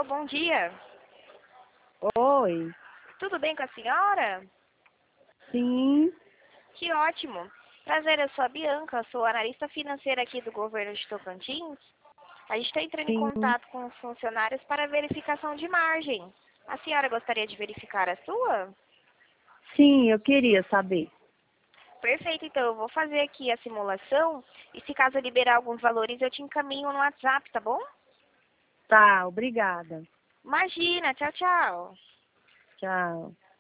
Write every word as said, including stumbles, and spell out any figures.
Alô, bom dia. Oi. Tudo bem com a senhora? Sim. Que ótimo. Prazer, eu sou a Bianca, sou analista financeira aqui do governo de Tocantins. A gente está entrando em Sim. contato com os funcionários para verificação de margem. A senhora gostaria de verificar a sua? Sim, eu queria saber. Perfeito, então eu vou fazer aqui a simulação e se caso eu liberar alguns valores eu te encaminho no WhatsApp, tá bom? Tá, obrigada. Imagina, tchau, tchau. Tchau.